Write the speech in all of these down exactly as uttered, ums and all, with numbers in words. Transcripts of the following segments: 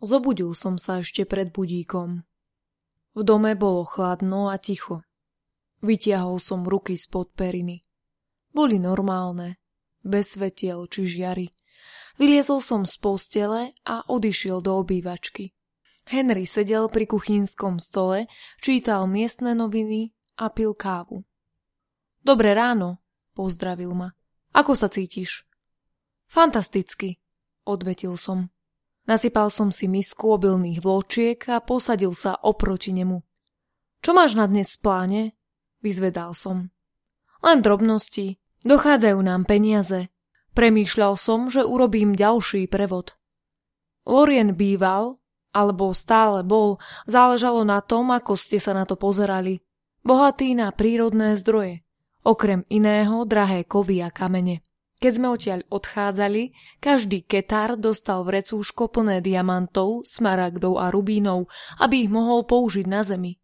Zobudil som sa ešte pred budíkom. V dome bolo chladno a ticho. Vytiahol som ruky spod periny. Boli normálne, bez svetiel či žiary. Vyliezol som z postele a odišiel do obývačky. Henry sedel pri kuchynskom stole, čítal miestne noviny a pil kávu. Dobré ráno, pozdravil ma. Ako sa cítiš? Fantasticky, odvetil som. Nasypal som si misku obilných vločiek a posadil sa oproti nemu. Čo máš na dnes v pláne? Vyzvedal som. Len drobnosti. Dochádzajú nám peniaze. Premýšľal som, že urobím ďalší prevod. Lorien býval, alebo stále bol, záležalo na tom, ako ste sa na to pozerali. Bohatý na prírodné zdroje. Okrem iného drahé kovy a kamene. Keď sme odtiaľ odchádzali, každý ketár dostal vrecúško plné diamantov, smaragdov a rubínov, aby ich mohol použiť na zemi.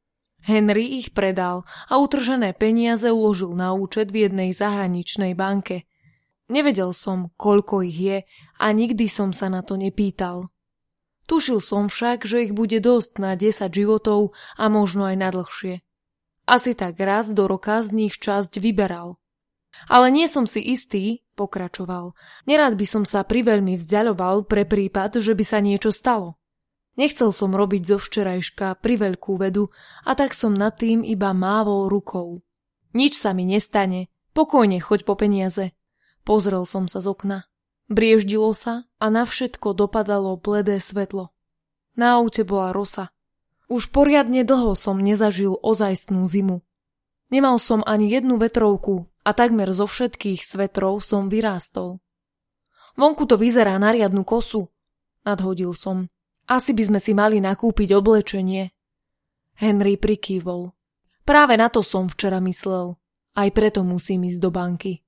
Henry ich predal a utržené peniaze uložil na účet v jednej zahraničnej banke. Nevedel som, koľko ich je a nikdy som sa na to nepýtal. Tušil som však, že ich bude dosť na desať životov a možno aj na dlhšie. Asi tak raz do roka z nich časť vyberal. Ale nie som si istý, pokračoval. Nerád by som sa priveľmi vzdialoval pre prípad, že by sa niečo stalo. Nechcel som robiť zo včerajška priveľkú vedu a tak som nad tým iba mávol rukou. Nič sa mi nestane, pokojne choď po peniaze. Pozrel som sa z okna. Brieždilo sa a na všetko dopadalo bledé svetlo. Na aute bola rosa. Už poriadne dlho som nezažil ozajstnú zimu. Nemal som ani jednu vetrovku a takmer zo všetkých svetrov som vyrástol. Vonku to vyzerá na riadnu kosu, nadhodil som. Asi by sme si mali nakúpiť oblečenie. Henry prikývol. Práve na to som včera myslel. Aj preto musím ísť do banky.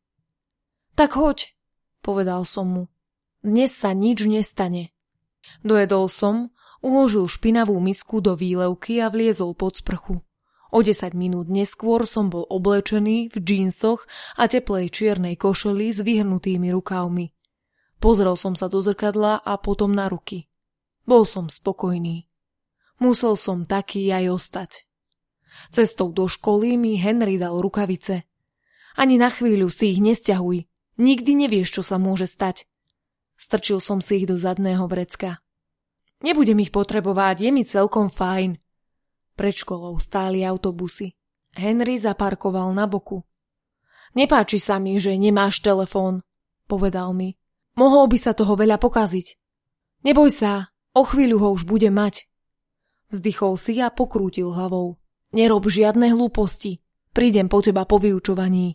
Tak hoď, povedal som mu. Dnes sa nič nestane. Dojedol som, uložil špinavú misku do výlevky a vliezol pod sprchu. O desať minút neskôr som bol oblečený v džínsoch a teplej čiernej košeli s vyhrnutými rukávmi. Pozrel som sa do zrkadla a potom na ruky. Bol som spokojný. Musel som taký aj ostať. Cestou do školy mi Henry dal rukavice. Ani na chvíľu si ich nesťahuj. Nikdy nevieš, čo sa môže stať. Strčil som si ich do zadného vrecka. Nebudem ich potrebovať, je mi celkom fajn. Pred školou stáli autobusy. Henry zaparkoval na boku. Nepáči sa mi, že nemáš telefón, povedal mi. Mohol by sa toho veľa pokaziť. Neboj sa, o chvíľu ho už bude mať. Vzdychol si a pokrútil hlavou. Nerob žiadne hlúposti. Prídem po teba po vyučovaní.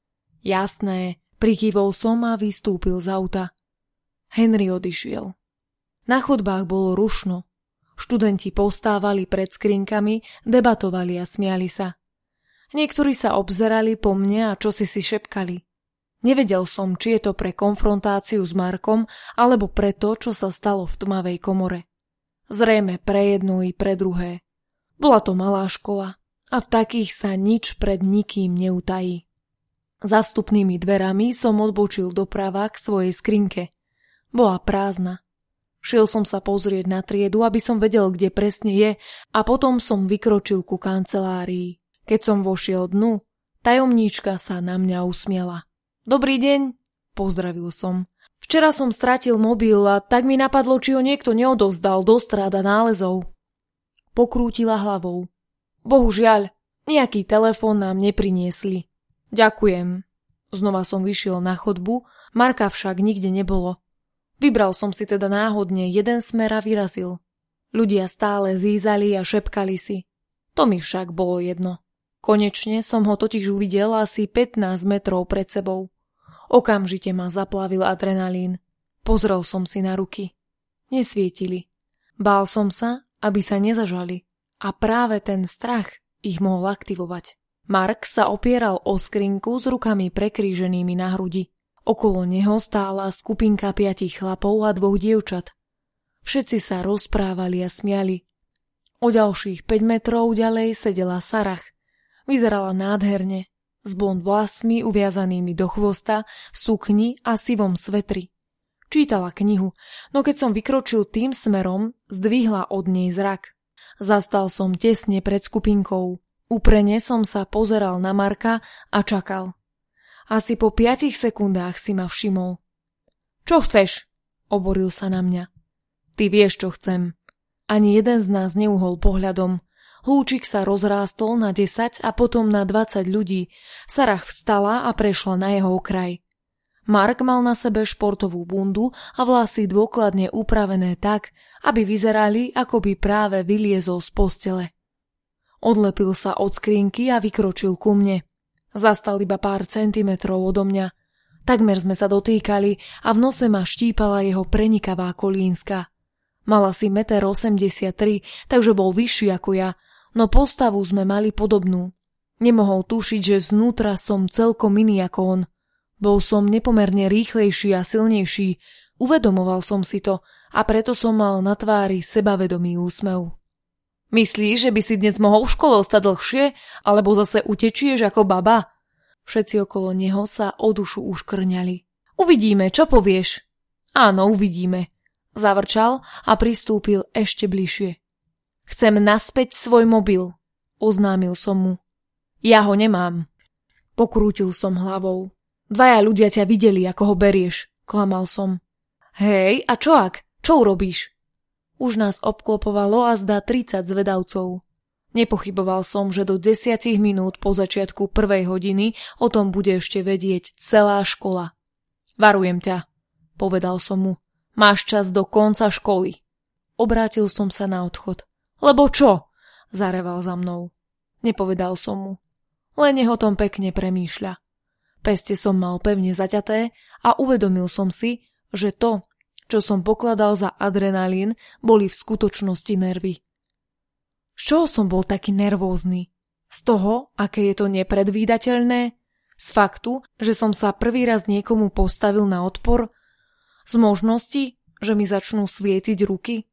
Jasné, prikývol som a vystúpil z auta. Henry odišiel. Na chodbách bolo rušno. Študenti postávali pred skrinkami, debatovali a smiali sa. Niektorí sa obzerali po mne a čosi si šepkali. Nevedel som, či je to pre konfrontáciu s Markom, alebo pre to, čo sa stalo v tmavej komore. Zrejme pre jedno i pre druhé. Bola to malá škola a v takých sa nič pred nikým neutají. Za vstupnými dverami som odbočil doprava k svojej skrinke. Bola prázdna. Šiel som sa pozrieť na triedu, aby som vedel, kde presne je, a potom som vykročil ku kancelárii. Keď som vošiel dnu, tajomníčka sa na mňa usmiela. Dobrý deň, pozdravil som. Včera som stratil mobil a tak mi napadlo, či ho niekto neodovzdal do stráda nálezov. Pokrútila hlavou. Bohužiaľ, nejaký telefón nám nepriniesli. Ďakujem. Znova som vyšiel na chodbu, Marka však nikde nebolo. Vybral som si teda náhodne jeden smer a vyrazil. Ľudia stále zízali a šepkali si. To mi však bolo jedno. Konečne som ho totiž uvidel asi pätnásť metrov pred sebou. Okamžite ma zaplavil adrenalín. Pozrel som si na ruky. Nesvietili. Bál som sa, aby sa nezažali. A práve ten strach ich mohol aktivovať. Mark sa opieral o skrinku s rukami prekríženými na hrudi. Okolo neho stála skupinka piatich chlapov a dvoch dievčat. Všetci sa rozprávali a smiali. O ďalších päť metrov ďalej sedela Sarah. Vyzerala nádherne, s blond vlasmi uviazanými do chvosta, v sukni a sivom svetri. Čítala knihu, no keď som vykročil tým smerom, zdvihla od nej zrak. Zastal som tesne pred skupinkou. Úprene som sa pozeral na Marka a čakal. Asi po piatich sekundách si ma všimol. Čo chceš? Oboril sa na mňa. Ty vieš, čo chcem. Ani jeden z nás neuhol pohľadom. Hľúčik sa rozrástol na desať a potom na dvadsať ľudí. Sarah vstala a prešla na jeho okraj. Mark mal na sebe športovú bundu a vlasy dôkladne upravené tak, aby vyzerali, ako by práve vyliezol z postele. Odlepil sa od skrinky a vykročil ku mne. Zastal iba pár centimetrov odo mňa. Takmer sme sa dotýkali a v nose ma štípala jeho prenikavá kolínska. Mala si jeden osemdesiattri metra, takže bol vyšší ako ja, no postavu sme mali podobnú. Nemohol tušiť, že znútra som celkom iný ako on. Bol som nepomerne rýchlejší a silnejší, uvedomoval som si to a preto som mal na tvári sebavedomý úsmev. Myslíš, že by si dnes mohol v škole ostať dlhšie, alebo zase utečieš ako baba? Všetci okolo neho sa o dušu uškrňali. Uvidíme, čo povieš? Áno, uvidíme. Zavrčal a pristúpil ešte bližšie. Chcem naspäť svoj mobil, oznámil som mu. Ja ho nemám. Pokrútil som hlavou. Dvaja ľudia ťa videli, ako ho berieš, klamal som. Hej, a čo ak? Čo urobíš? Už nás obklopovalo a zdá tridsať zvedavcov. Nepochyboval som, že do desiatich minút po začiatku prvej hodiny o tom bude ešte vedieť celá škola. Varujem ťa, povedal som mu. Máš čas do konca školy. Obrátil som sa na odchod. Lebo čo? Zareval za mnou. Nepovedal som mu. Len nech o tom pekne premýšľa. Peste som mal pevne zaťaté a uvedomil som si, že to, čo som pokladal za adrenalín, boli v skutočnosti nervy. Z čoho som bol taký nervózny? Z toho, aké je to nepredvídateľné? Z faktu, že som sa prvý raz niekomu postavil na odpor? Z možnosti, že mi začnú svietiť ruky?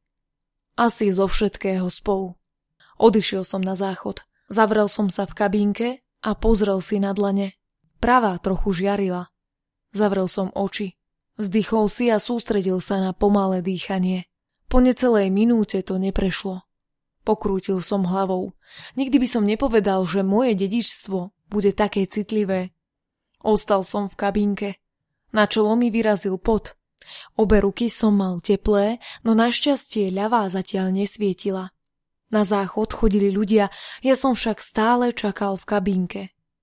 Asi zo všetkého spolu. Odišiel som na záchod. Zavrel som sa v kabínke a pozrel si na dlane. Pravá trochu žiarila. Zavrel som oči. Vzdychol si a sústredil sa na pomalé dýchanie. Po necelej minúte to neprešlo. Pokrútil som hlavou. Nikdy by som nepovedal, že moje dedičstvo bude také citlivé. Ostal som v kabínke. Na čelo mi vyrazil pot. Obe ruky som mal teplé, no našťastie ľavá zatiaľ nesvietila. Na záchod chodili ľudia, ja som však stále čakal v kabínke.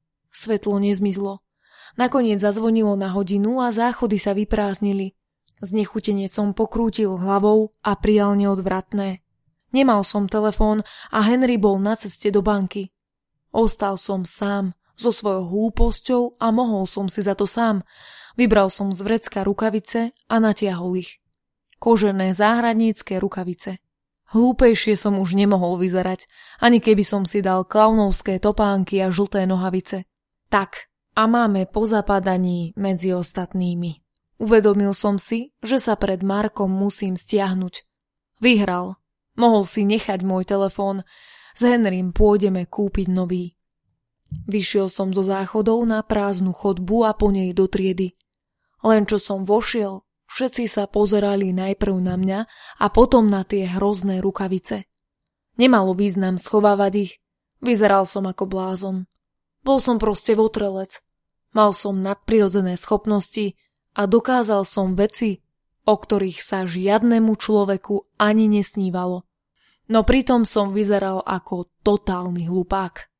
Svetlo nezmizlo. Nakoniec zazvonilo na hodinu a záchody sa vyprázdnili. Znechutene som pokrútil hlavou a prijal neodvratné. Nemal som telefón a Henry bol na ceste do banky. Ostal som sám, so svojou hlúposťou a mohol som si za to sám. Vybral som z vrecka rukavice a natiahol ich. Kožené záhradnícke rukavice. Hlúpejšie som už nemohol vyzerať, ani keby som si dal klaunovské topánky a žlté nohavice. Tak, a máme po zapadaní medzi ostatnými. Uvedomil som si, že sa pred Markom musím stiahnuť. Vyhral. Mohol si nechať môj telefón. S Henrym pôjdeme kúpiť nový. Vyšiel som zo záchodov na prázdnu chodbu a po nej do triedy. Len čo som vošiel, všetci sa pozerali najprv na mňa a potom na tie hrozné rukavice. Nemalo význam schovávať ich. Vyzeral som ako blázon. Bol som proste votrelec. Mal som nadprirodzené schopnosti a dokázal som veci, o ktorých sa žiadnemu človeku ani nesnívalo. No pritom som vyzeral ako totálny hlupák.